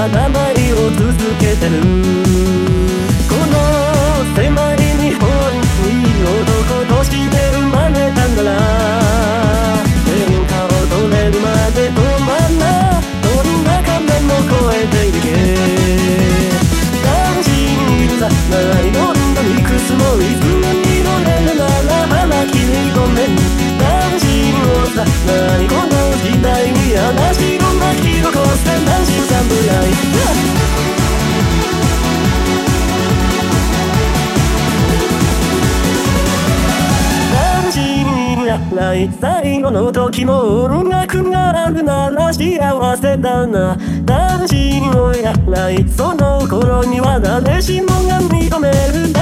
だ舞を続けてる。この狭い日本に男として生まれたんだな。天下を取れるまで止まんな。どんな仮面も越えていけ。男子にいるさないどんな理屈もリズムに乗れるなら腹切りごめん。男子をさないこの時代に嵐を巻き起こせ男子侍。最後の時も音楽があるなら幸せだな。男子のやらいその頃には誰しもが認める